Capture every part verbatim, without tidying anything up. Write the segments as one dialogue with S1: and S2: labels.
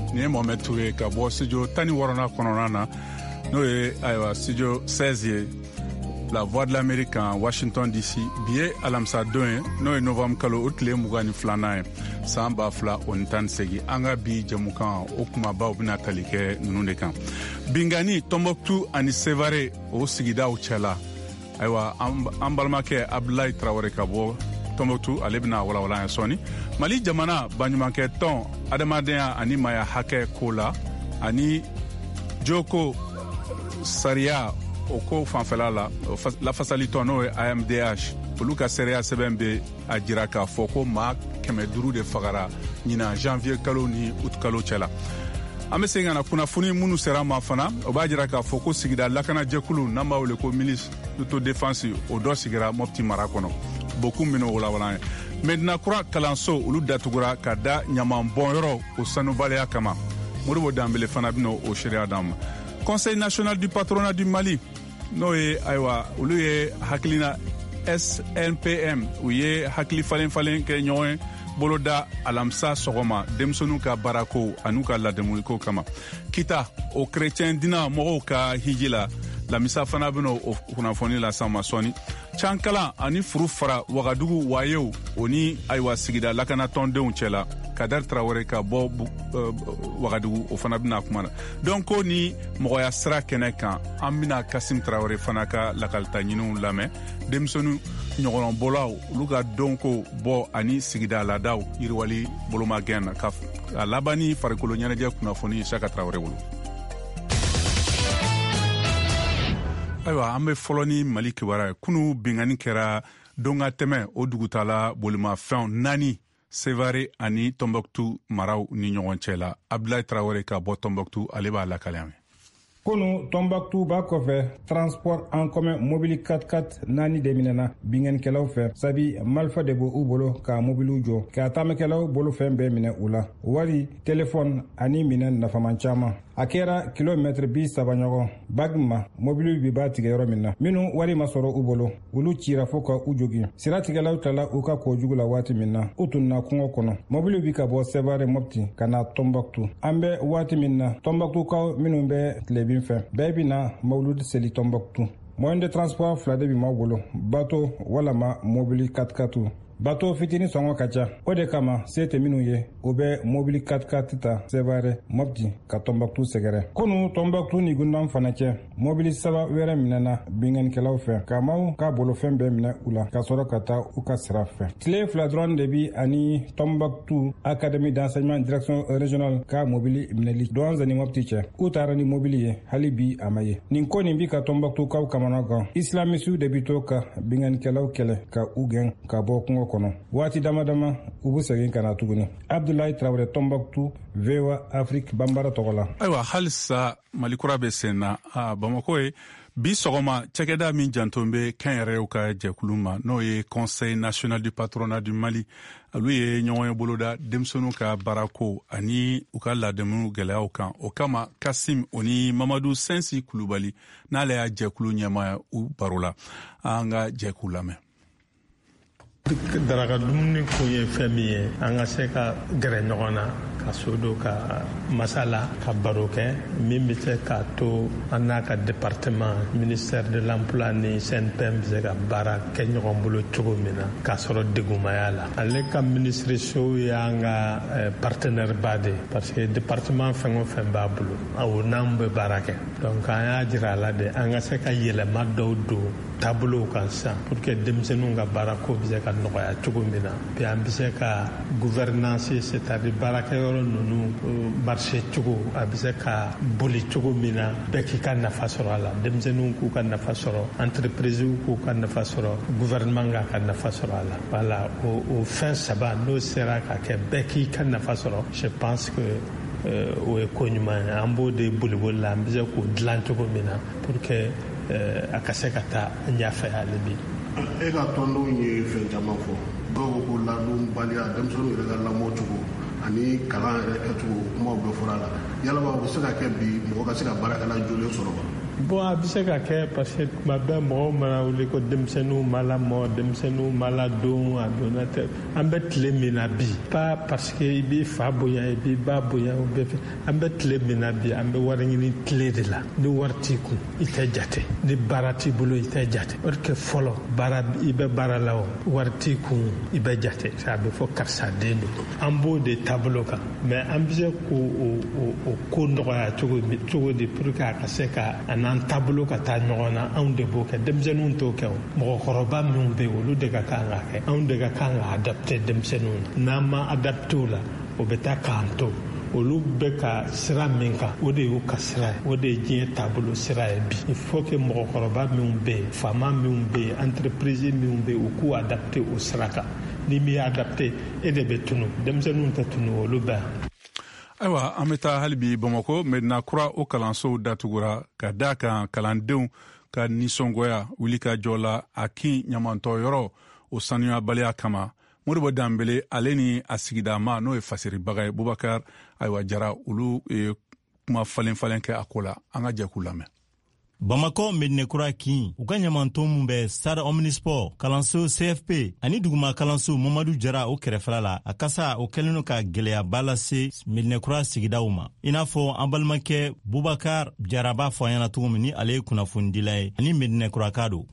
S1: ni ye Mohamed Touré ka bɔ studio tani wɔɔrɔnan kɔnɔna na n'o ye ayiwa studio seize ye La Voix de l'Amérique en Washington D C bi ye alamisa don ye n'o ye novembre kalo o tile mugan ni filanan ye san ba fila o ni tan ni segin an ka bi jɛmukan o kumabaw bɛna tali kɛ ninnu de kan. Bingani, Tombouctou ani Sévaré o sigidaw cɛla ayiwa an balimakɛ Abdoulaye Traoré ka bɔ Tombouctou ale bɛna walawala ye sɔɔni. Mali jamana baɲumankɛ tɔn adamadenya ani maya hakɛ ko la ani joko sariya o ko fanfɛla la lafasali tɔn n'o ye A M D H olu ka sariya sɛbɛn bɛ a jira k'a fɔ ko maa kɛmɛ duuru de fagara ɲina janvier kalo ni août kalo cɛla. An bɛ segin ka na kunnafoni minnu sera ma fana o b'a jira k'a fɔ ko sigida lakanajɛkulu n'an b'a wele ko milice d'autodéfense o dɔ sigira Mopti mara kɔnɔ boku minnu walawala ye. Medina kura kalanso olu datugura ka da ɲaman bɔnyɔrɔ o sanubaliya kama. Modibo Dambele fana bɛna o sariya d'an ma. Conseil national du patronat du Mali n'o ye ayiwa olu ye hakilina S N P M u ye hakili falen falen kɛ ɲɔgɔn ye boloda alamisa sɔgɔma denmisɛnninw ka baarako an'u ka ladamuliko kama. Kita o chrétien dina mɔgɔw ka hiji la lamisa fana bɛna o kunnafoni la san ma sɔɔni. Cankalan ani furu fara Wagadugu wayew o ni ayiwa sigida lakanatɔndenw cɛla Kadari Traoré ka bɔ uh, Wagadugu o fana bɛna kuma na. Donc ko ni mɔgɔya sira kɛnɛ kan an bɛna Kasim Traoré fana ka lakalita ɲiniw lamɛn. Denmisɛnninw ɲɔgɔnbɔlaw olu ka dɔnko bɔ ani sigida laadaw yiriwali bolomagɛn na ka a laban ni farikolo ɲɛnajɛ kunnafoni Isaka Traoré bolo. Ayiwa an bɛ fɔlɔ ni Mali kibaruya ye. Kunu bingani kɛra don ka tɛmɛ o dugutala bolimafɛnw naani Sévaré ani Tombouctou maraw ni ɲɔgɔn cɛ la. Abdoulaye Traoré ka bɔ Tombouctou ale b'a lakalen.
S2: Kunu Tombouctou ba kɔfɛ transport en commun mobile quatre quatre naani de minɛna binganikɛlaw fɛ sabi marifa de b'u bolo ka mobiliw jɔ ka taamakɛlaw bolofɛn bɛɛ minɛ u la wari telefɔni ani minɛ nafaman caman. A kɛra kilomètre bi saba ɲɔgɔn Bagma mobiliw bi b'a tigɛ yɔrɔ min na minnu wari ma sɔrɔ u bolo olu cira fo ka u jogi siratigɛlaw tala u ka kojugu la waati min na u tunna kungo kɔnɔ mobiliw bi ka bɔ Sévaré Mopti ka na Tombouctou an bɛ waati min na Tombouctoukaw minnu bɛ tilebin fɛ bɛɛ bi na mawuludi seli Tombouctou moyen de transport fila de bi m'aw bolo bateau walama mobili quatre quatre bateau fitini sɔngɔ ka ca o de kama se tɛ minnu ye o bɛ mobili quatre quatre ta Sévaré Mopti ka Tombouctou sɛgɛrɛ kunu Tombouctou ni gundan fana cɛ mobili saba wɛrɛ minɛna binganikɛlaw fɛ ka maaw ka bolofɛn bɛɛ minɛ u la ka sɔrɔ ka taa u ka sira fɛ tile fila dɔrɔn de bi ani Tombouctou académie d'enseignement direction régionale ka mobili minɛli Douanza ni Mopti cɛ u taara ni mobili ye hali bi a ma ye nin ko nin bi ka Tombouctou kaw kamana gan islamisiw de bi to ka binganikɛlaw kɛlɛ ka u gɛn ka bɔ kungo kɔnɔ waati dama dama u bɛ segin ka na tuguni. Abdoulaye Traoré Tombouctou V O A Afrique Bambara tɔgɔ la.
S1: Ayiwa halisa Mali kura bɛ sen na a Bamako ye bi sɔgɔma cɛkɛda min janton bɛ kɛnyɛrɛyew ka jɛkulu ma n'o ye Conseil national du patronat du Mali olu ye ɲɔgɔn ye boloda denmisɛnninw ka baarako ani u ka ladamu gɛlɛyaw kan o kama Kasim o ni Mamadou Sensi Kulubali n'ale y'a jɛkulu ɲɛmaa u baro la an ka jɛkulu lamɛn.
S3: Daraka dumuni ko ye fɛn min ye an ka se ka gɛrɛ ɲɔgɔn na ka so don ka masala ka baro kɛ min bɛ se k'a to an n'a ka département ministère de l'emploi ni C N P M bɛ se ka baara kɛ ɲɔgɔn bolo cogo min na k'a sɔrɔ degumaya la ale ka ministre so y'an ka partenaire ba de parce que département fɛn o fɛn b'a bolo o n'an bɛ baara kɛ donc an y'a jira a la de an ka se ka yɛlɛma dɔw don taabolow kan sisan pour que denmisɛnninw ka baarako bɛ se ka nɔgɔya cogo min na puis an bɛ se ka gouvernance c'est-à-dire baarakɛyɔrɔ ninnu marché cogo a bɛ se ka boli cogo min na bɛɛ k'i ka nafa sɔrɔ a la denmisɛnninw k'u ka nafa sɔrɔ entreprise k'u ka nafa sɔrɔ gouvernement k'a ka nafa sɔrɔ a la voilà o o fɛn saba n'o sera ka kɛ bɛɛ k'i ka nafa sɔrɔ je pense que o ye ko ɲuman ye an b'o de boli boli la an bɛ se k'o dilan cogo min na pour que a ka se ka taa ɲɛfɛ hali bi.
S4: E ka tɔndenw ye fɛn caman fɔ dɔw ko ko ladonbaliya denmisɛnninw yɛrɛ ka lamɔ cogo ani kalan yɛrɛ kɛcogo kumaw bɛɛ fɔra a la yalama o bɛ se ka kɛ bi mɔgɔ ka se ka baarakɛla jolen sɔrɔ wa.
S3: Bon, a bɛ se ka kɛ parce que tuma bɛɛ mɔgɔw mana wuli ko denmisɛnninw ma lamɔ denmisɛnninw ma ladon a donna tɛ an bɛ tile min na bi pas parce que i b'i fa bonya i b'i ba bonya o bɛɛ fɛ an bɛ tile min na bi an bɛ wari ɲini tile de la ni wari t'i kun i tɛ jate ni baara t'i bolo i tɛ jate o de kɛ fɔlɔ baara i bɛ baara la o wari t'i kun i bɛ jate a bɛ fɔ karisa den don an b'o de taabolo kan mais an bɛ se k'o o ko nɔgɔya cogo cogo di pour que a ka se ka a n'an taabolo ka taa ɲɔgɔn na anw de b'o kɛ denmisɛnninw t'o kɛ o mɔgɔkɔrɔba minnu bɛ yen olu de ka kan ka kɛ anw de ka kan ka adapter denmisɛnninw n'an ma adapter o la o bɛ taa k'an to olu bɛ ka sira min kan o de y'u ka sira ye o de ye diɲɛ taabolo sira ye bi il faut que mɔgɔkɔrɔba minnu bɛ yen faama minnu bɛ yen entreprise minnu bɛ yen u k'u adapter o sira kan ni mi adapter e de bɛ tunu denmisɛnninw tɛ tunu olu bɛ yan.
S1: Ayiwa an bɛ taa hali bi Bamako Medina Kura o kalansow datugura ka da kan kalandenw ka nisɔngoya wuli ka jɔ la a kin ɲamantɔ yɔrɔ o sanuyabaliya kama Modibo Dambele ale ni a sigida ma n'o ye fasiribaga ye Bubakar ayiwa Jara olu ye kuma falen falen kɛ a ko la an ka jɛ k'u lamɛn.
S5: Bamako Medinekura kin u ka ɲamanton mun bɛ Stade Omnisport kalanso C F P ani duguma kalanso Mamadu Jara o kɛrɛfɛla la a kasa o kɛlen no ka gɛlɛyaba lase Medinekura sigidaw ma i n'a fɔ an balimakɛ Bubakar Jara b'a fɔ an ɲɛna cogo min ni ale ye kunnafonidila ye ani Medinekura ka don.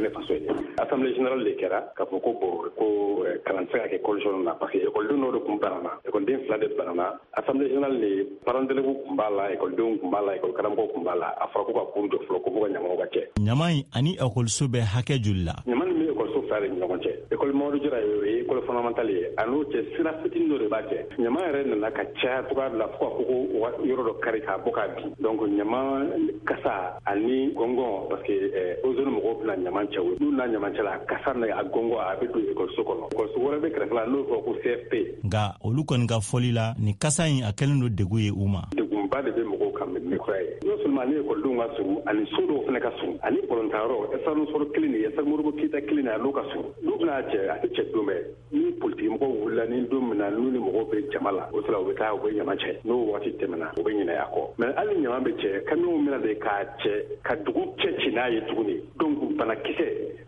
S6: Assemblée générale de kɛra k'a fɔ ko bon ko kalan tɛ se ka kɛ école na parce que écoledenw dɔw de tun banana écoleden fila de banana Assemblée générale de parents d'élèves tun b'a la écoledenw tun b'a la école karamɔgɔw tun b'a la a fɔra ko ka cours jɔ fɔlɔ ko fo ka ɲamaw ka kɛ.
S5: Ɲama in ani écoleso bɛ hakɛ joli la.
S6: Ɲama nin bɛ écoleso fila de ni ɲɔgɔn cɛ école Mamadu Jara ye école fondamentale ye a n'o cɛ sira fitinin dɔ de b'a cɛ ɲama yɛrɛ nana ka caya cogoya de la fo ka fɔ ko yɔrɔ dɔ kari k'a bɔ k'a bin donc ɲama kasa ani gɔngɔn parce que ozone mɔgɔw bɛna ɲama cɛ o n'u n'a ɲama cɛ la kasa na a gɔngɔn a bɛ don écoleso kɔnɔ écoleso wɛrɛ bɛ kɛrɛfɛ la n'o fɔ ko C F P. Nka
S5: olu kɔni ka fɔli la ni kasa in a kɛlen don degun ye u ma.
S6: Degunba de bɛ mɔgɔw kan Medinekura ye non seulement ni écoledenw ka surun ani so dɔw fana ka surun ani kɔlɔntanyɔrɔ Esansoro kelen de ye Esak Modibo Keyita kelen de a n'o ka surun n'u bɛna cɛ a tɛ cɛ don bɛɛ ni politiki mɔgɔw wulila ni don min na n'u ni mɔgɔw bɛ jama la o sera u bɛ taa u bɛ ɲama cɛ n'o waati tɛmɛna u bɛ ɲinɛ a kɔ mais hali ɲama bɛ cɛ kamiyɔnw bɛna de k'a cɛ ka dugu cɛ ci n'a ye tuguni donc banakisɛ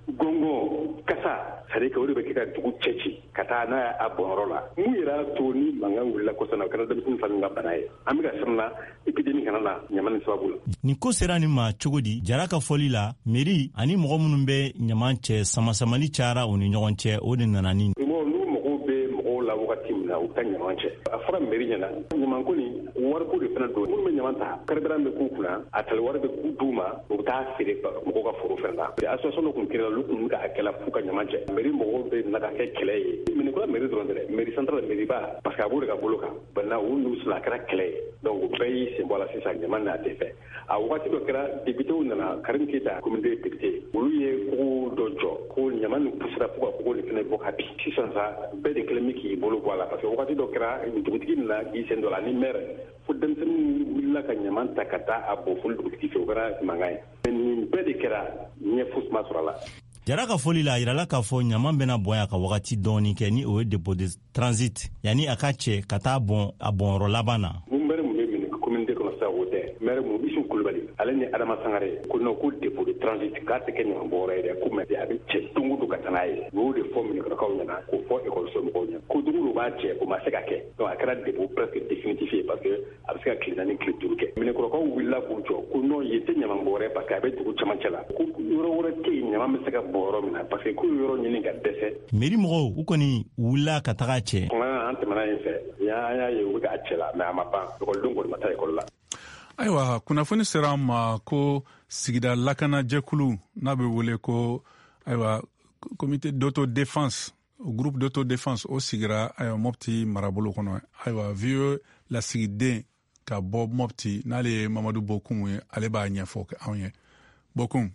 S6: gɔngɔn kasa c'est-à-dire que o de bɛ kɛ ka dugu cɛ ci ka taa n'a ye a bɔnyɔrɔ la mun yɛrɛ to ni mankan wulila kosɛbɛ o kɛra denmisɛnnin falen ka bana ye an bɛ ka siran na épidémie kana na ɲama ni sababu la.
S5: Ni ko sera nin ma cogo di Jara ka fɔli la mairie ani mɔgɔ minnu bɛ ɲama cɛ samasamali cayara u ni ɲɔgɔn cɛ o de nana ni.
S6: N'u mɔgɔw bɛ mɔgɔw la wagati min na u ka ɲama cɛ a fɔra mairie ɲɛna ɲamanko ni wariko de fana don minnu bɛ ɲama ta karibaran bɛ k'u kunna a tali wari bɛ k'u d'u ma u bɛ taa feere mɔgɔw ka foro fɛn na association dɔ tun kɛra olu tun ka kɛla f'u ka ɲama cɛ mairie mɔgɔw bɛ na ka kɛ kɛlɛ ye Medinekura mairie dɔrɔn tɛ mairie centrale mairie ba parce que a b'o de ka bolo kan maintenant u n'u sila a kɛra kɛlɛ ye donc u bɛɛ y'i sen bɔ a la sisan ɲama n'a tɛ fɛ a wagati dɔ kɛra députéw nana Karim Keyita communauté de députés olu ye kogo dɔ jɔ ko ɲama nin pusira fo ka kogo nin fɛnɛ bɔ ka bin sisan sa bɛɛ de kɛlen bɛ k'i bolo bɔ a la parce que wagati dɔ kɛra dugutigi nana k'i sen dɔ la ni maire fo denmisɛnninw wulila ka ɲama ta ka taa a bɔ foli dugutigi fɛ o kɛra mankan ye nin bɛɛ de kɛra ɲɛ fosi ma sɔrɔ a la.
S5: Jara ka foli la yirala k'a fɔ ɲama bɛna bɔn a ka wagati dɔɔni kɛ ni o ye dépôt de transit yanni a ka cɛ ka taa bɔn a bɔnyɔrɔ laban na.
S6: Mun bɛɛ mun bɛ minɛ communauté kɔnɔ sa o tɛ maire mun Isu Kulubali ale ni Adama Sangare ko non ko dépôt de transit k'a tɛ kɛ ɲama bɔnyɔrɔ ye dɛ ko mais a bɛ cɛ don o don ka taa n'a ye o y'o de fɔ Medinekuraw ɲɛna k'o fɔ école mɔgɔw ɲɛna ko don o don b'a cɛ o ma se ka kɛ donc a kɛra dépôt presque définitif ye parce que a bɛ se ka tile naani tile duuru kɛ Medinekuraw wulila k'u jɔ ko non yen tɛ ɲama bɔnyɔrɔ parce que a bɛ dugu camancɛ la ko yɔrɔ wɛrɛ tɛ yen ɲama bɛ se ka bɔ yɔrɔ min na parce que ko yɔrɔ ɲini ka dɛsɛ.
S5: Mairie mɔgɔw u kɔni wulila ka taga cɛ.
S6: An tɛmɛna yen fɛ an y'a ye u bɛ k'a cɛ la mais a ma ban écoledenw kɔni ma taa école la.
S1: Ayiwa kunnafoni sera an ma ko sigida lakana jɛkulu n'a bɛ wele ko ayiwa comité d'autodéfense groupe d'autodéfense o sigira ayiwa Mopti marabolo kɔnɔ ayiwa vieux lasigiden ka bɔ Mopti n'ale ye Mamadu Bokum ye ale b'a ɲɛfɔ anw ye Bokum.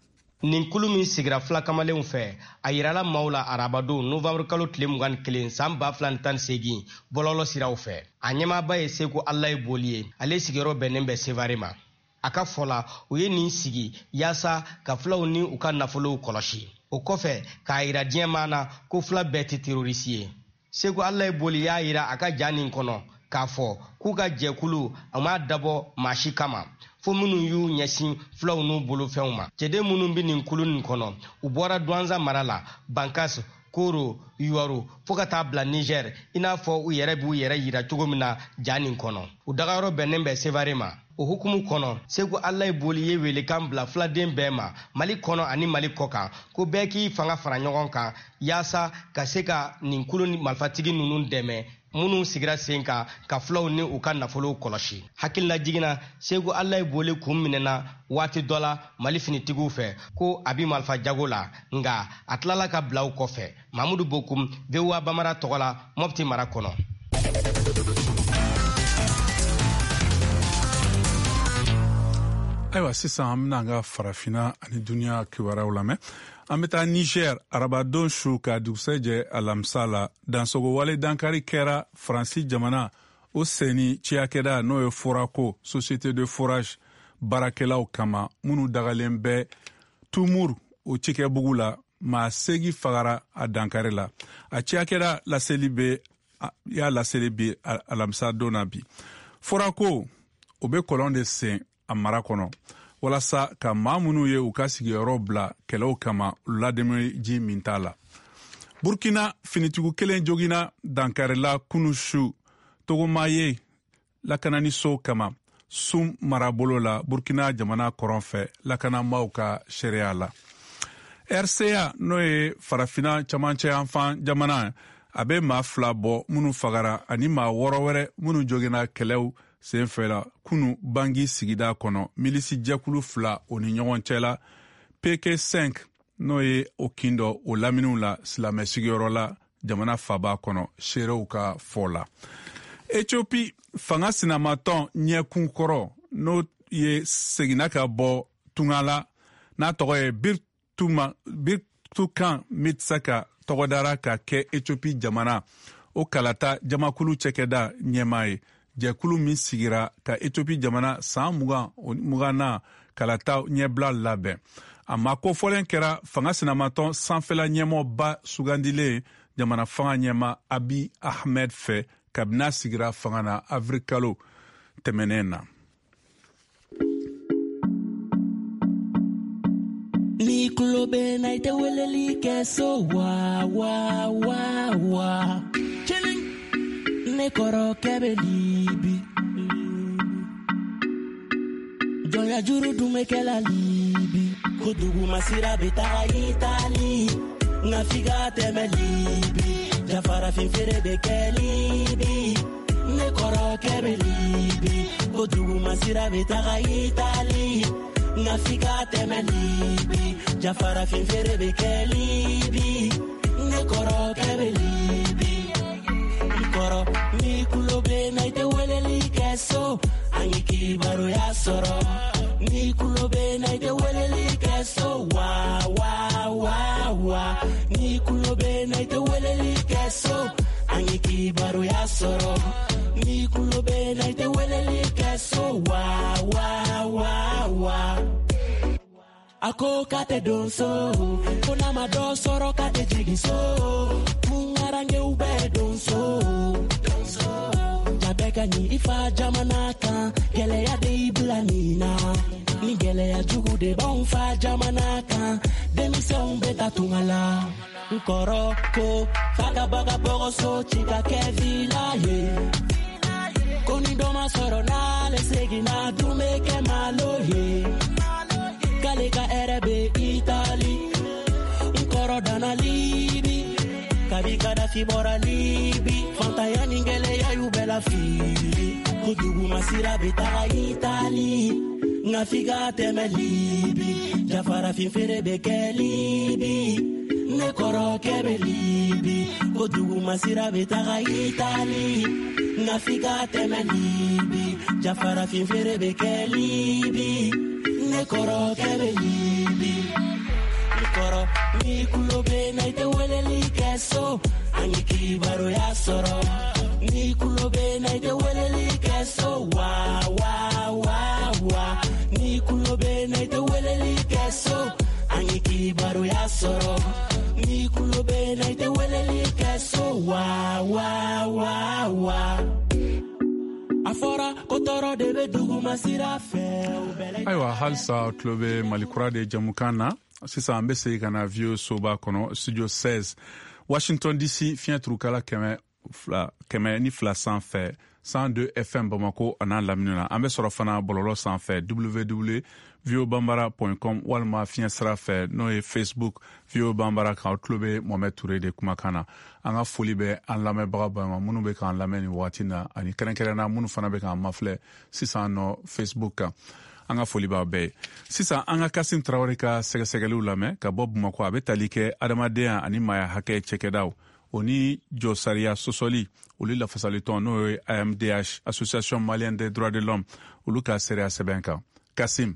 S7: Nin kulu min sigira fila kamalenw fɛ a yirala maaw la arabadon novembre kalo tile mugan ni kelen san ba fila ni tan ni seegin bɔlɔlɔ siraw fɛ a ɲɛmaaba ye Seko Alaye Boli ye ale sigiyɔrɔ bɛnnen bɛ Sevare ma a ka fɔ la u ye nin sigi yaasa ka filaw ni u ka nafolow kɔlɔsi o kɔfɛ k'a yira diɲɛmaa na ko fila bɛɛ tɛ terroriste ye Seko Alaye Boli y'a yira a ka ja nin kɔnɔ k'a fɔ k'u ka jɛkulu a ma dabɔ maa si kama fo minnu y'u ɲɛsin fulaw n'u bolofɛnw ma. Cɛden minnu bɛ nin kulu nin kɔnɔ u bɔra Douentza mara la, Bankas, Koro, Yuaro fo ka taa bila Niger i n'a fɔ u yɛrɛ b'u yɛrɛ yira cogo min na ja nin kɔnɔ. U dagayɔrɔ bɛnnen bɛ Sevare ma. O hukumu kɔnɔ Segu Alaye Boli ye welekan bila filaden bɛɛ ma Mali kɔnɔ ani Mali kɔ kan ko bɛɛ k'i fanga fara ɲɔgɔn kan yaasa ka se ka nin kulu ni marifatigi ninnu dɛmɛ minnu sigira sen kan ka fulaw ni u ka nafolow kɔlɔsi. Hakilila jiginna Segu Alaye Boli kun minɛna waati dɔ la Mali finitigiw fɛ ko a bi marifa jago la, nga a tilala ka bila u kɔfɛ. Mamudu Bokum, V O A Bamara tɔgɔ la, Mopti mara kɔnɔ.
S1: Ayiwa sisan an bɛna an ka farafina ani duniya kibaruyaw lamɛn. An bɛ taa Niger arabadon su ka dugusɛ jɛ alamisa la dansogo wale dankari kɛra Faransi jamana o seni ciyakɛda n'o ye Forako Société de Forage baarakɛlaw kama minnu dagalen bɛ Tumur o cikɛbugu la maa segi fagara a dankari la. A ciyakɛda laseli bɛ y'a laseli bi alamisa don na bi. Forako o bɛ kɔlɔn de sen a mara kɔnɔ walasa ka maa minnu ye u ka sigiyɔrɔ bila kɛlɛw kama ladɛmɛ ji min t'a la. Burkina finitigu kelen jogina dankarila kunu su togoma ye lakananiso kama sun marabolo la Burkina jamana kɔrɔn fɛ lakanamaw ka sariya la. R C A n'o ye farafina camancɛ yanfan jamana a bɛ maa fila bɔ minnu fagara ani maa wɔɔrɔ wɛrɛ minnu jogina kɛlɛw senfɛ la kunu bangi sigida kɔnɔ milisi jɛkulu fila o ni ɲɔgɔn cɛ la P K cinq n'o ye o kindɔ o laminiw la silamɛ sigiyɔrɔ la jamana faba kɔnɔ seerew ka fɔ la. Ethiopie fanga sinamatɔn ɲɛkun kɔrɔ n'o ye seginna ka bɔ tunga la n'a tɔgɔ ye Birtuma Birtukan Mitsaka tɔgɔdara ka kɛ Ethiopie jamana o kalata jamakulu cɛkɛda ɲɛmaa ye. Jɛkulu min sigira ka Ethiopie jamana san mugan mugan na kalata ɲɛbila labɛn. A ma kofɔlen kɛra fanga sinamatɔn sanfɛla ɲɛmɔba sugandilen jamana fanga ɲɛma Abiy Ahmed fɛ kabini sigira fanga na avril kalo tɛmɛnen na.
S8: Ni kulobe na ite weleli keso wa wa wa wa ne koro kebe libi Joya juru dume kela libi Kudugu masira beta Itali Nga figa teme libi Jafara finfere beke libi Ne koro kebe libi Kudugu masira beta Itali Nga figa teme libi Jafara finfere beke libi Ne koro kebe libi Koro ni kulobe na ite weleli keso Angiki baro ya soro Ni kulobe na ite weleli keso Wa wa wa wa Ni kulobe na ite weleli keso Angiki baro ya soro Ni kulobe na ite weleli keso Wa wa wa wa Ako kate donso Kuna mado soro kate jigiso Mungarange ube donso Jabeka ni ifa jamanaka Gele ya de iblanina Ni gele ya jugu de bonfa jamanaka Demise umbeta tungala Nkoro ko Faga baga bogo so chika ke vila ye Koni doma soro na le segi na dume ke malo ye Kaleka erebe Itali Nkoro dana libi Kabika da fibora libi Fanta ya ningele ya yubela fili Kudugu masira beta Itali Nga figa teme libi Jafara finfere beke libi Ne koro kebe libi Kudugu masira beta Itali Nga figa teme libi Jafara finfere beke libi Ne koro kebe libi Koro ni kulobe na ite weleli keso Angiki baro ya soro Ni kulobe na ite weleli keso Wa wa wa wa Ni kulobe na ite weleli keso Angiki baro ya soro Ni kulobe na ite weleli keso Wa wa wa wa kotoro de be duguma sira fɛ
S1: ayiwa halisa tulo bɛ malikura de jamukan na sisan an bɛ segin ka na vieux soba kɔnɔ studio seize Washington D C fiɲɛ turukala kɛmɛ fila kɛmɛ ni fila sanfɛ cent deux F M Bamako a n'a lamini na an bɛ sɔrɔ fana bɔlɔlɔ sanfɛ w w w point v o bambara point com walima fiɲɛ sira fɛ n'o ye Facebook V O Bambara kan o tulo bɛ Mohamed Ture de kumakan na an ka foli bɛ an lamɛnbaga bɛɛ ma minnu bɛ k'an lamɛn nin waati na ani kɛrɛnkɛrɛnna minnu fana bɛ k'an mafilɛ sisan nɔ Facebook kan an ka foli b'a bɛɛ ye sisan an ka Kasim Tarawele ka sɛgɛsɛgɛliw lamɛn ka bɔ Bamako a bɛ tali kɛ adamadenya ani maaya hakɛ cɛkɛdaw o ni jɔ sariya sɔsɔli olu lafasalitɔn n'o ye A M D H Association Malienne des Droits de l'Homme olu ka sariya sɛbɛn kan Kasim.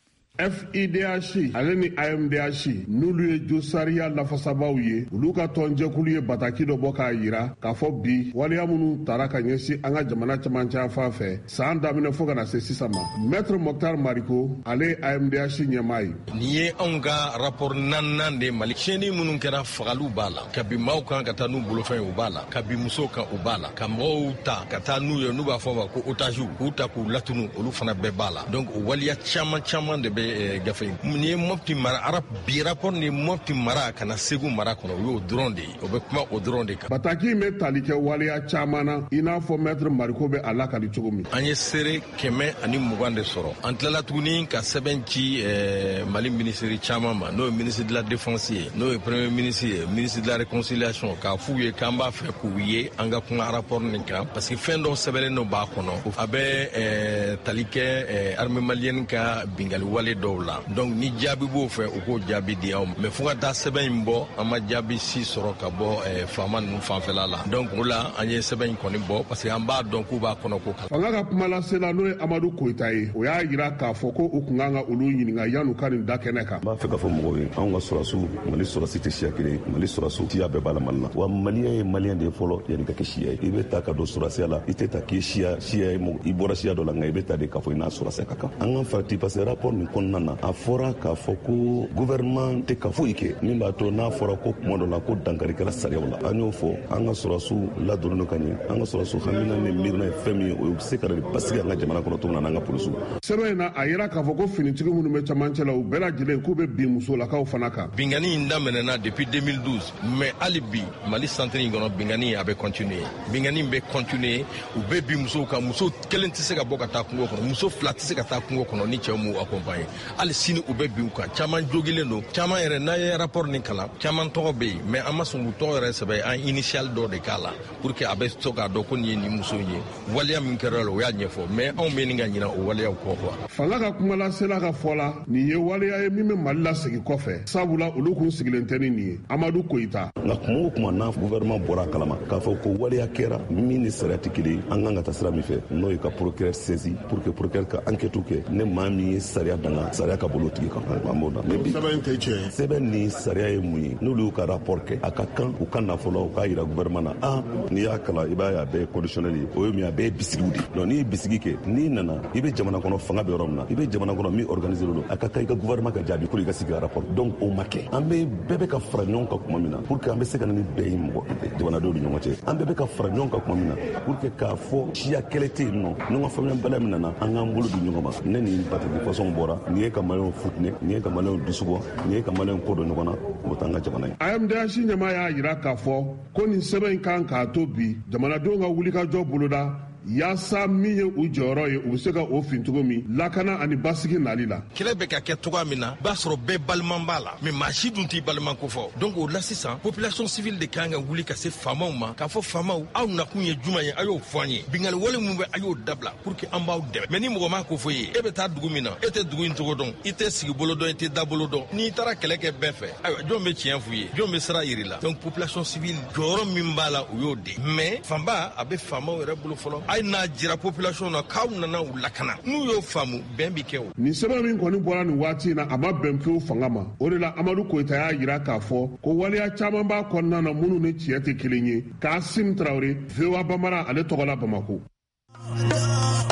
S4: F I D H ale ni A M D H n'olu ye jo sariya lafasabaw ye olu ka tɔnjɛkulu ye bataki dɔ bɔ k'a yira k'a fɔ bi waleya minnu tara ka ɲɛsin an ka jamana camancɛ yan fan fɛ san daminɛ fɔ ka na se sisan ma Maître Mokhtar Mariko ale ye A M D H ɲɛmaa ye.
S9: Nin ye anw ka rapport naaninan de Mali tiɲɛni minnu kɛra fagaliw b'a la ka bi maaw kan ka taa n'u bolofɛn ye u b'a la ka bi musow kan u b'a la ka mɔgɔw ta ka taa n'u ye n'u b'a fɔ ma ko otage k'u ta k'u latunu olu fana bɛɛ b'a la donc o waleya caman caman de bɛ gafe ni ye Mopti mara arab bi rapport ni Mopti mara kana Segu mara kɔnɔ o y'o dɔrɔn de ye o bɛ kuma o dɔrɔn de kan.
S4: Bataki bɛ tali kɛ waleya caman na i n'a fɔ Maître Mariko bɛ a lakali cogo min.
S9: An ye seere kɛmɛ ani mugan de sɔrɔ an tilala tuguni ka sɛbɛn ci eh, Mali ministère caman ma n'o ye ministre de la défense ye n'o ye premier ministre ye ministre de la réconciliation k'a f'u ye k'an b'a fɛ k'u ye an ka kuma rapport nin kan parce que fɛn dɔw sɛbɛnlen dɔ b'a kɔnɔ a bɛ eh, tali kɛ eh, armée malienne ka bingali wale dɔw la donc ni jaabi b'o fɛ u k'o jaabi di aw ma mais fo ka taa sɛbɛn in bɔ an ma jaabi si sɔrɔ ka bɔ eh, faama ninnu fanfɛla la donc o la an ye sɛbɛn in kɔni bɔ parce que an b'a dɔn k'u b'a kɔnɔ ko kala.
S4: Fanga ka kuma lasela n'o ye Amadu Koyita ye o y'a yira k'a fɔ ko u kun kan ka olu ɲininka yan'u ka nin da kɛnɛ kan.
S10: N b'a fɛ k'a fɔ mɔgɔw ye anw ka sɔrɔsiw Mali sɔrɔsi tɛ siya kelen Mali sɔrɔsiw siya bɛɛ b'a la Mali la wa maliyɛn ye maliyɛn de ye fɔlɔ yanni ka kɛ siya ye i bɛ taa ka don sɔrɔsiya la i tɛ taa k'i siya siya ye i bɔra siya dɔ la nka i bɛ taa de k'a fɔ i n'a sɔrɔsiya ka kan an ka farati parce que rapport nin kɔnɔna na a fɔra k'a fɔ ko gouvernement tɛ ka foyi kɛ min b'a to n'a fɔra ko kuma dɔ la ko dankarikɛla sariyaw la an y'o fɔ an ka sɔrɔsiw ladɔnnen ka ɲɛ an ka sɔrɔsiw hamina ni miirina ye fɛn min ye o bɛ se ka basigi an ka jamana kɔnɔ cogo min na n'an ka polisiw.
S4: Sɛbɛn in na a yira k'a fɔ ko finitigi minnu bɛ camancɛ la u bɛɛ lajɛlen k'u bɛ bin musolakaw fana kan.
S9: Bingani in daminɛna depuis deux mille douze mais hali bi Mali centre in kɔnɔ bingani a bɛ continuer bingani bɛ continuer u bɛ bin musow kan muso kelen tɛ se ka bɔ ka taa kungo kɔnɔ muso fila tɛ se ka taa kungo kɔnɔ ni cɛw m'u accompagner hali sini u bɛ bin u kan caman jogilen don caman yɛrɛ n'a ye rapport nin kalan caman tɔgɔ bɛ yen mais an ma sɔn k'u tɔgɔ yɛrɛ sɛbɛn an initial dɔ de k'a la pour que a bɛ to k'a dɔn ko nin ye nin muso in ye waleya min kɛra la o y'a ɲɛfɔ mais anw bɛ nin ka ɲina o waleyaw kɔ quoi.
S4: Fanga ka kuma lasela ka fɔ la nin ye waleya ye min bɛ Mali lasegin kɔfɛ sabula olu kun sigilen tɛ ni nin ye Amadu Koyita.
S10: Nka kuma o kuma n'a gouvernement bɔra a kalama k'a fɔ ko waleya kɛra min ni sariya tɛ kelen ye an kan ka taa sira min fɛ n'o ye ka procureur saisi pour que procureur ka enquête kɛ ne maa min ye sariya danga sariya ka bolo tigi kan an b'o da.
S4: Sɛbɛn tɛ tiɲɛ.
S10: Sɛbɛn ni sariya ye mun ye n'olu y'u ka rapport kɛ a ka kan u ka nafolo u k'a yira gouvernement na ah n'i y'a kalan i b'a ye a bɛɛ ye conditionnel ye o ye min a bɛɛ ye bisigiw de donc n'i ye bisigi kɛ n'i nana i bɛ jamana kɔnɔ fanga bɛ yɔrɔ min na i bɛ jamana kɔnɔ min organiser don a ka kan i ka gouvernement ka jaabi pour i ka sigi ka rapport donc o ma kɛ an bɛ bɛɛ bɛ ka fara ɲɔgɔn kan kuma min na pour que an bɛ se ka na ni bɛɛ ye mɔgɔ jamanadenw ni ɲɔgɔn cɛ an bɛɛ bɛ ka fara ɲɔgɔn kan kuma min na pour que k'a fɔ siya kɛlɛ tɛ yen nɔ ɲɔgɔn faamuyabaliya min nana an k'an bolo di ɲɔgɔn ma ne ni bataki fasɔn bɔra nin ye ka maliyɛnw futinɛ nin ye ka maliyɛnw dusu bɔ nin ye ka maliyɛnw ko dɔ ɲɔgɔn na o t'an ka jamana ye.
S4: A M D H ɲɛmaa y'a yira k'a fɔ ko nin sɛbɛn in kan k'a to bi jamanadenw ka wulikajɔ boloda yaasa min ye u jɔyɔrɔ ye u bɛ se ka o fin cogo min lakana ani basigi nali la.
S9: Kɛlɛ bɛ ka kɛ cogoya min na b'a sɔrɔ bɛɛ baliman b'a la mais maa si dun t'i baliman ko fɔ donc o la sisan population civile de kan ka wuli ka se faamaw ma k'a fɔ faamaw aw nakun ye jumɛn ye a y'o fɔ an ye bingali wale min bɛ a y'o dabila pour que an b'aw dɛmɛ mais ni mɔgɔ m'a ko fɔ ye e bɛ taa dugu min na e tɛ dugu in cogo dɔn i tɛ sigi bolo dɔn i tɛ da bolo dɔn n'i taara kɛlɛ kɛ bɛɛ fɛ ayiwa jɔn bɛ tiɲɛ f'u ye jɔn bɛ sira yiri la donc population civile jɔyɔrɔ min b'a la o y'o de mais fanba a bɛ faamaw yɛrɛ bolo fɔlɔ a ye n'a jira population na k'aw nana u lakana n'u y'o faamu bɛn bi kɛ o.
S4: Nin sɛbɛn min kɔni bɔra nin waati in na a ma bɛn pewu fanga ma o de la Amadu Koyita y'a yira k'a fɔ ko waleya caman b'a kɔnɔna na minnu ni tiɲɛ tɛ kelen ye Kasim Tarawele V O A Bambara ale tɔgɔ la Bamako.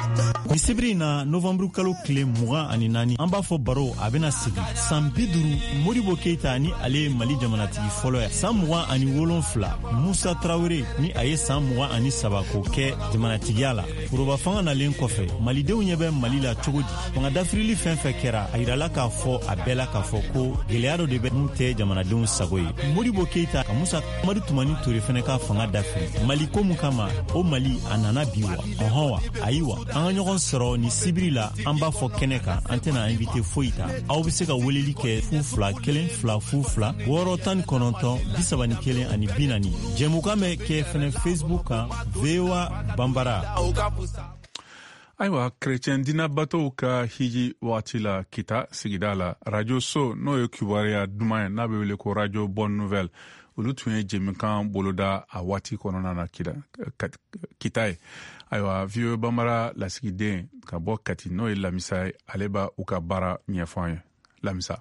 S5: ni sibiri na novamburu kalo tile mugan ani naani an b'a fɔ baro a bena sigi san bi duru modibo keita ni ale ye mali jamanatigi fɔlɔ ya san mugan ani wolonfila musa tarawere ni a ye san mugan ani saba k'o kɛ jamanatigiya la foroba fanga nalen kɔfɛ malidenw ɲɛ bɛ mali la cogo di fanga dafirili fɛn fɛn kɛra a yirala k'a fɔ a bɛɛ la k'a fɔ ko gwɛlɛya dɔ de bɛ mun tɛ jamanadenw sago ye modibo keita ka musa amadu tumani ture fɛnɛ ka fanga dafiri mali ko mun kama o mali a nana bi wa ɔhɔn wa ayiwa an ka ɲɔgɔn sɔrɔ ni sibiri la an b'a fɔ kɛnɛ kan an tɛna invité foyi ta aw be se ka weleli kɛ fu fila kelen fila fu fila wɔɔrɔ tan ni kɔnɔntɔn bisaba ni kelen ani bi naani jɛmukan bɛ kɛ fɛnɛ facebook kan voa banbara.
S1: ayiwa kerecɛn dinabatɔw ka hiji wagati la kita sigida la radio so n'o ye kibaruya duman ye n'a bɛ wele ko radio bonne nouvelle olu tun ye jɛmukan boloda a waati kɔnɔna na kita ye ayiwa vieux banbara lasigiden ka bɔ kati n'o ye lamisa ye ale b'a u ka baara ɲɛfɔ an ye lamisa.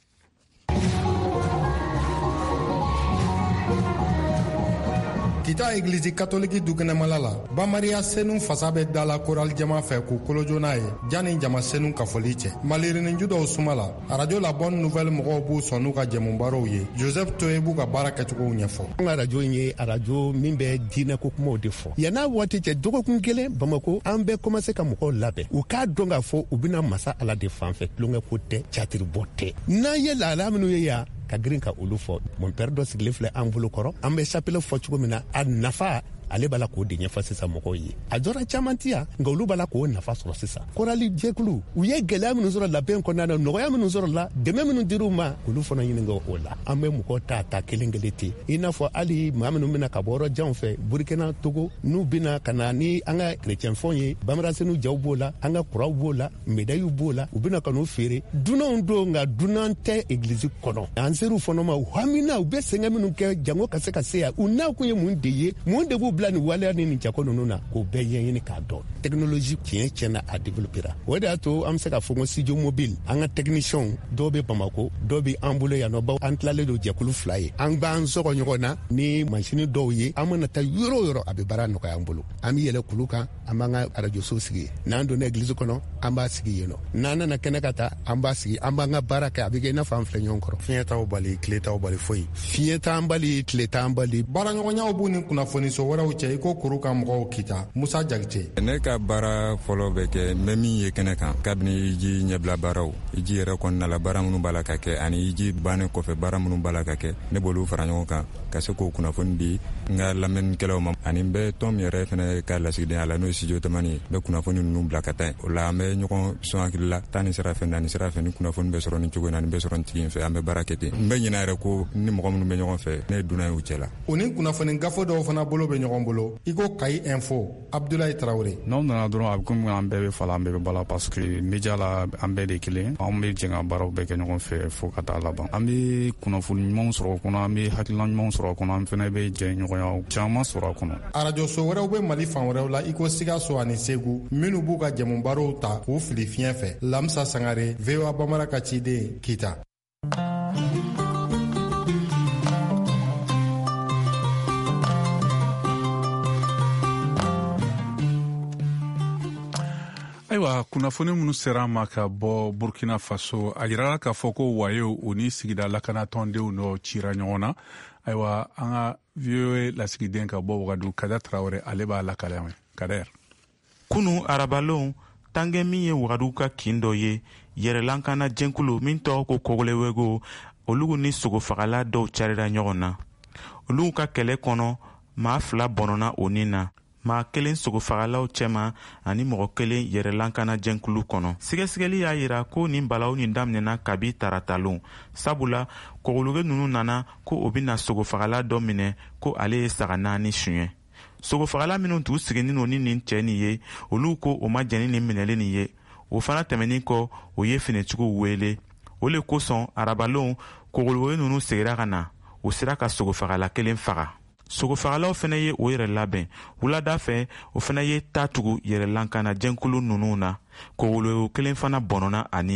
S11: Kita Eglise Katoliki dukɛnɛmala la Bamariya senu fasa bɛ dala koral jama fɛ k'u kolojo n'a ye jani jama senu kafoli cɛ maliriniju dɔw suma la arajo la bonne nouvelle mɔgɔw b'u sɔn n'u ka jɛmubarow ye Joseph Toye b'u ka baara kɛcogow ɲɛfɔ.
S12: An ka arajo ye arajo min bɛ diinɛ ko kumaw de fɔ yan'a waati cɛ dɔgɔkun kelen Bamako an bɛ commencé ka mɔgɔw labɛn u k'a dɔn k'a fɔ u bɛna masa Ala de fanfɛ tulonkɛ ko tɛ catiribɔ tɛ n'an ye lahala minnu ye yan ka girin ka olu fɔ mon père dɔ sigilen filɛ an bolo kɔrɔ an bɛ chapelle fɔ cogo min na a nafa ale b'a la k'o de ɲɛfɔ sisan mɔgɔw ye a jɔra caman ti yan nka olu b'a la k'o nafa sɔrɔ sisan korali jɛkulu u ye gɛlɛya minnu sɔrɔ labɛn kɔnɔna na nɔgɔya minnu sɔrɔ la dɛmɛ minnu dir'u ma olu fana ɲininka o la an bɛ mɔgɔw ta ta kelen kelen ten i n'a fɔ hali maa minnu bɛna ka bɔ yɔrɔ janw fɛ burukina togo n'u bɛna ka na ni an ka kerecɛnfɛnw ye bamarasenu jaw b'o la an ka kuraw b'o la medayiw b'o la u bɛna ka n'u feere dunanw don nka dunan tɛ egilizi kɔnɔ an ser'u fana ma u hamina u bɛ sɛgɛn minnu kɛ jango ka se ka se yan u n'a kun ye mun de ye mun de b'u bila nin waleya ni nin jako ninnu na k'o bɛɛ ɲɛɲini k'a dɔn technologie tiɲɛ tiɲɛna a développera o de y'a to an bɛ se ka fɔ ko studio mobile an ka techniciens dɔw bɛ Bamako dɔw bɛ an bolo yan nɔ bawo an tilalen don jɛkulu fila ye an b'an sɔgɔ ɲɔgɔn na ni mansini dɔw ye an mana taa yɔrɔ o yɔrɔ a bɛ baara nɔgɔya an bolo an bɛ yɛlɛ kulu kan an b'an ka arajosow sigi n'an donna église kɔnɔ an b'a sigi yen nɔ n'an nana kɛnɛ ka taa an b'a sigi an b'an ka baara kɛ a bɛ kɛ i n'a fɔ an filɛ ɲɔgɔn kɔrɔ fiɲɛ t'aw bali tile t'aw bali foyi fiɲɛ t'an bali tile t'an bali baaraɲɔgɔnyaw b'u ni kunnafoniso wɛrɛw cɛ i ko kuru ka mɔgɔw kita Musa Jakite
S13: ne ka baara fɔlɔ bɛ kɛ n bɛ min ye kɛnɛ kan kabini iji ɲɛbila baaraw iji yɛrɛ kɔnɔna la baara minnu b'a la ka kɛ ani iji bannen kɔfɛ baara minnu b'a la ka kɛ ne b'olu fara ɲɔgɔn kan ka se k'o kunnafoni di n ka lamɛnnikɛlaw ma ani n bɛ tɔn min yɛrɛ fɛnɛ ka lasigidenya la n'o ye studio tamani ye n bɛ kunnafoni ninnu bila ka taa yen o la an bɛ ɲɔgɔn sɔn hakili la taa ni sira fɛ na ni sira fɛ ni kunnafoni bɛ sɔrɔ ni cogo in na ni bɛ sɔrɔ nin tigi in fɛ an bɛ baara kɛ ten n bɛ ɲinɛ yɛrɛ ko ni mɔgɔ minnu bɛ ɲɔgɔn fɛ ne ye dunan ye u cɛ la
S11: o ni kunnafoni gafo dɔw fana bolo bɛ ɲɔgɔn bolo i ko Kayi info Abdoulaye Traoré
S14: n'aw nana dɔrɔn a bɛ komi an bɛɛ bɛ fala an bɛɛ bɛ bala parce que media la an bɛɛ de kelen an bɛ jɛn ka baaraw bɛɛ kɛ ɲɔgɔn fɛ fo ka taa laban an bɛ kunnafoni ɲumanw sɔrɔ o kɔnɔ an bɛ hakilina ɲumanw sɔrɔ o kɔnɔ an fana bɛ jɛ ɲɔgɔnya caman sɔrɔ a kɔnɔ arajo so wɛrɛw bɛ Mali fan wɛrɛw la i ko Sikaso ani Segu minnu b'u ka jɛmubarow ta k'u fili fiɲɛ fɛ Lamsa Sangare V O A Bamara ka ciden Kita.
S1: ayiwa kunnafoni minnu sera ma ka bɔ Burkina Faso a yirala k'a fɔ ko wayo o ni sigida lakanatɔndenw dɔ cira ɲɔgɔn na ayiwa an ka V O A lasigiden ka bɔ Wagadu Kada Traoré ale b'a lakale Kader
S15: kunu arabalon tange min ye Wagadu ka kin dɔ ye yɛrɛlankana jɛnkulu min tɔgɔ ko Kogolewego olugu ni sogofagala dɔw carira ɲɔgɔn na olugu ka kɛlɛ kɔnɔ maa fila bɔnɔna o nin na maa kelen sogofagalaw cɛma ani mɔgɔ kelen yɛrɛlankana jɛnkulu kɔnɔ sɛgɛsɛgɛli y'a yira ko nin balaw nin daminɛna kabi taratalon sabula kogologe nunu nana ko o bena sogofagala dɔ minɛ ko ale ye saga naani suɲɛ sogofagala minnu t'u siginin o ni nin cɛ nin ye olu ko o ma jɛni nin minɛlen nin ye o fana tɛmɛnin kɔ o ye finɛtigiw wele o le kosɔn arabalon kogologe nunu segira ka na o sera ka sogofagala kelen faga sogofagalaw fɛnɛ ye o yɛrɛ labɛn wulada fɛ o fɛnɛ ye ta tugu yɛrɛlankana jɛnkulu nunu na kogologo kelen fana bɔnɔna ani na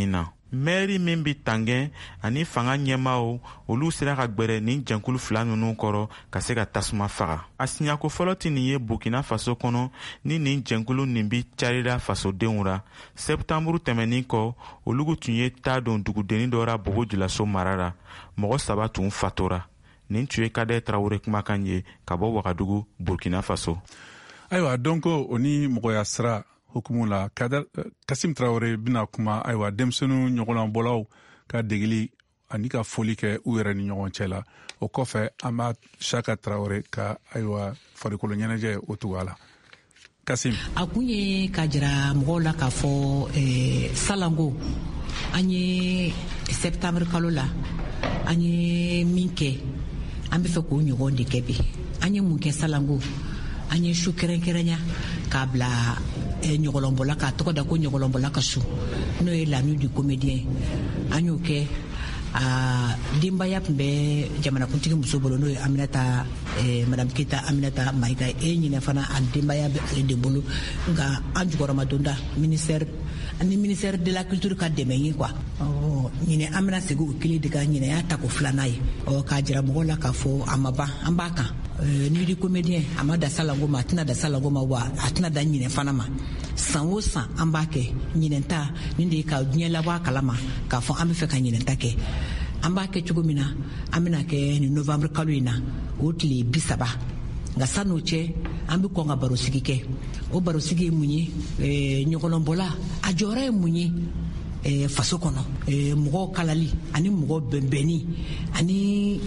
S15: mɛri min bi tangɛn ani fanga ɲɛmaw olu sera ka gwɛrɛ nin jɛnkulu fila nunu kɔrɔ ka se ka tasuma faga. A siɲako fɔlɔ tɛ nin ye Burkina Faso kɔnɔ ni nin jɛnkulu nin bi carira fasodenw ra. Sɛptanburu tɛmɛnin kɔ olugu tun ye taa don dugudennin dɔ ra Bogo Julaso mara ra. Mɔgɔ saba tun fatora. Nin tun ye Kadɛ Tarawele kumakan ye ka bɔ Wagadugu, Burkina Faso.
S1: Ayiwa donc o ni mɔgɔya sira hukumu la Kadɛ Kasim Tarawele bina kuma ayiwa denmisɛnninw ɲɔgɔnlanbɔlaw ka degeli ani ka foli kɛ u yɛrɛ ni ɲɔgɔn cɛ la. O kɔfɛ an b'a Saka Tarawele ka ayiwa farikolo ɲɛnajɛ o cogoya la. Kasim.
S16: A kun ye ka jira mɔgɔw la k'a fɔ eh, salango an ye septembre kalo la an ye min kɛ an bɛ fɛ k'o ɲɔgɔn de kɛ bi. An ye mun kɛ salango an ye su kɛrɛnkɛrɛnya k'a bila eh, ɲɔgɔlɔnbɔla k'a tɔgɔ da ko ɲɔgɔlɔnbɔla ka su n'o ye la nuit du comédien. An y'o kɛ a denbaya tun bɛ jamanakuntigi muso bolo n'o ye Aminata eh, madame Keita Aminata Maïga e ɲinɛ fana a denbaya bɛ ale de bolo nka an jukɔrɔma donda ministère ani ministère de la culture ka dɛmɛ ye quoi ɔ ɲinɛ an bɛna segin o kelen de kan ɲinɛ y'a ta ko filanan ye ɔ k'a jira mɔgɔw la k'a fɔ a ma ban an b'a kan euh, nuit du comédien a ma da salango ma a tɛna da salango ma wa a tɛna da ɲinɛ fana ma san o san an b'a kɛ ɲinɛ ta nin de ye ka diɲɛ labɔ a kalama k'a fɔ an bɛ fɛ ka ɲinɛ ta kɛ an b'a kɛ cogo min na an bɛna kɛ ni novembre kalo in na o tile bi saba nka san'o cɛ an bɛ kɔn ka barosigi kɛ o barosigi ye mun ye ɲɔgɔlɔnbɔla a jɔyɔrɔ ye mun ye faso kɔnɔ mɔgɔw kalali ani mɔgɔw bɛnbɛnni ani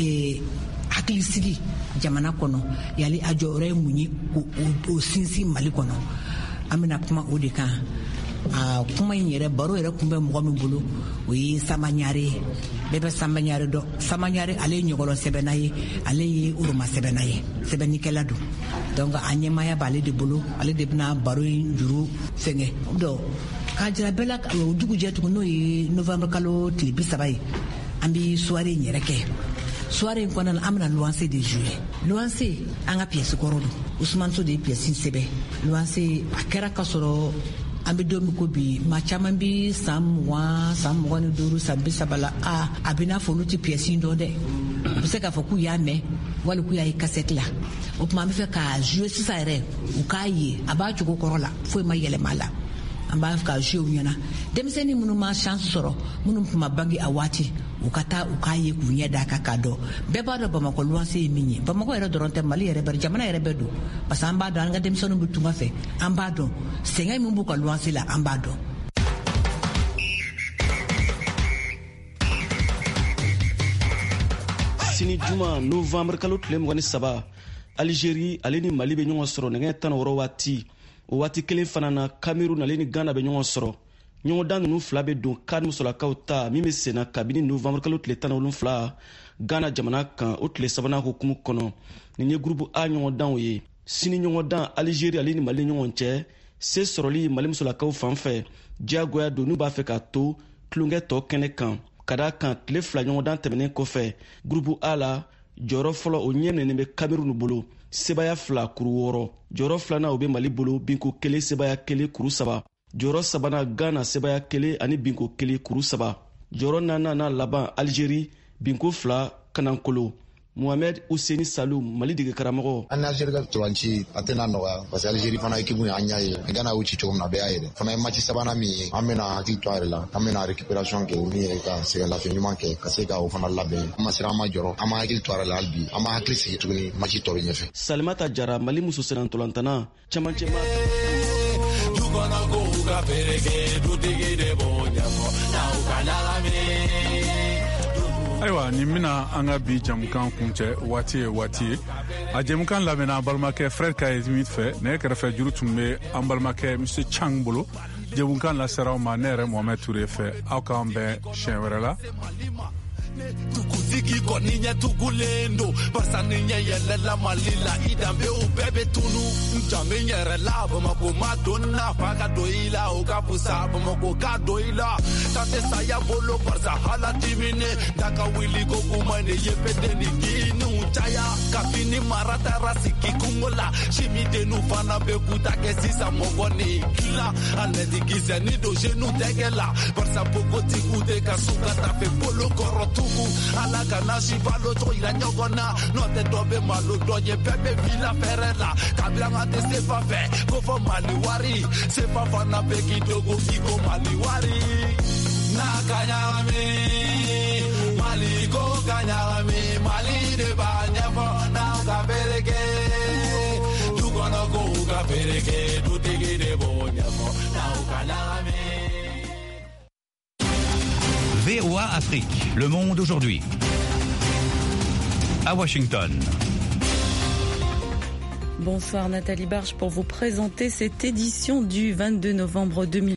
S16: hakilisigi jamana kɔnɔ yali a jɔyɔrɔ ye mun ye k'o sinsin Mali kɔnɔ an bɛna kuma o de kan. A kuma in yɛrɛ baro yɛrɛ kun bɛ mɔgɔ min bolo o ye Samaɲare ye bɛɛ bɛ Samaɲare dɔn. Samaɲare ale ye ɲɔgɔlɔn sɛbɛnna ye ale ye uruma sɛbɛnna ye sɛbɛnnikɛla don donc a ɲɛmaya b'ale de bolo ale de bɛna baro in juru fɛngɛ donc k'a jira bɛɛ la o dugujɛ tugun n'o ye novembre kalo tile bi saba ye an bɛ soirée in yɛrɛ kɛ. Soirée in kɔnɔna an bɛna luwanse de jouer. Luwanse an ka pièce kɔrɔ don Ousmane So de ye pièce in sɛbɛn. Luwanse a kɛra ka sɔrɔ an bɛ don min ko bi maa caman bi san mugan san mugan ni duuru san bi saba la a a bɛ n'a fɔ olu tɛ pièce in dɔn dɛ u bɛ se k'a fɔ k'u y'a mɛn wali k'u y'a ye cassette la o tuma an bɛ fɛ k'a jouer sisan yɛrɛ u k'a ye a b'a cogo kɔrɔ la foyi ma yɛlɛma a la an b'a fɛ k'a jouer u ɲɛna denmisɛnnin minnu ma chance sɔrɔ minnu tun ma bange a waati u ka taa u k'a ye k'u ɲɛ d'a kan k'a dɔn bɛɛ b'a dɔn Bamakɔ luwanse ye min ye Bamakɔ yɛrɛ dɔrɔn tɛ Mali yɛrɛ bɛɛ jamana yɛrɛ bɛɛ don parce que an b'a dɔn an ka denmisɛnninw bɛ tunga fɛ an b'a dɔn sɛgɛn min b'u ka luwanse la an b'a dɔn.
S17: Sini juma novembre kalo tile mugan ni saba Algérie ale ni Mali bɛ ɲɔgɔn sɔrɔ nɛgɛ tan ni wɔɔrɔ waati o waati kelen fana na Cameroun ale ni Ghana bɛ ɲɔgɔn sɔrɔ ɲɔgɔndan ninnu fila bɛ don kan musolakaw ta min bɛ senna kabini novembre kalo tile tan ni wolonwula Ghana jamana kan o tile sabanan hukumu kɔnɔ nin ye groupe A ɲɔgɔndanw ye sini ɲɔgɔndan Algérie ale ni Mali ɲɔgɔn cɛ se sɔrɔli Mali musolakaw fan fɛ diyagoya don n'u b'a fɛ k'a to tulonkɛ tɔ kɛnɛ kan ka d'a kan tile fila ɲɔgɔndan tɛmɛnen kɔfɛ groupe A la jɔyɔrɔ fɔlɔ o ɲɛ nɛnɛ bɛ Cameroun bolo sebaya fila kuru wɔɔrɔ jɔyɔrɔ filanan o bɛ Mali bolo binko kelen sebaya kelen kuru saba jɔyɔrɔ sabanan Ghana sebaya kelen ani binko kelen kuru saba jɔyɔrɔ naaninan laban Algérie binko fila kanankolo Mohamed Ousseini Salou Mali dege karamɔgɔ
S18: an Algérie ka tolanci a tɛna nɔgɔya parce que Algérie fana équipe ye an y'a ye Ghana y'u ci cogo min na a bɛɛ y'a ye dɛ fana ye match sabanan min ye an bɛna hakili to a yɛrɛ la an bɛna récupération kɛ min ye ka sɛgɛnlafiɲɛ ɲuman kɛ ka se ka o fana labɛn an ma siran an ma jɔrɔ an ma hakili to a yɛrɛ la hali bi an ma hakili sigi tuguni match tɔ bɛ ɲɛfɛ.
S17: Salimata Jara Mali muso sɛnɛ ntolantana cɛmancɛ ma
S1: ayiwa nin bɛna an ka bi jamukan kuncɛ waati ye waati ye a jamukan lamɛnna an balimakɛ Frère Kaye Smith fɛ nɛgɛ kɛrɛfɛ juru tun bɛ an balimakɛ Monsieur Chang bolo jamukan lasera aw ma ne yɛrɛ Mohamed Touré fɛ aw k'an bɛn siɲɛ wɛrɛ la
S19: tukuziki koninya tugulendo basaninya yelela malila idambe ubebe tunu njame nyerela bamako madonna faga doila ukapusa bamako kadoila tate saya bolo barza hala timine daka wili go kumane yepete ni ginu chaya kapini marata rasiki kungola shimide nu fana be kutake sisa mogoni kila anedi gizeni do jenu tegela barza poko tikude kasuka tape polo korotuku ala kana shivalo to ila nyogona no te dobe malo doye pepe vila ferela kablanga te sefa fe go for maliwari sefa fana be kidogo iko maliwari na kanyame mali go kanyame mali de banya for now ka bereke you gonna go ka bereke do tege de bonya for now kanyame.
S20: V O A Afrique, Le Monde aujourd'hui. À Washington.
S21: Bonsoir Nathalie Barge pour vous présenter cette édition du vingt-deux novembre deux mille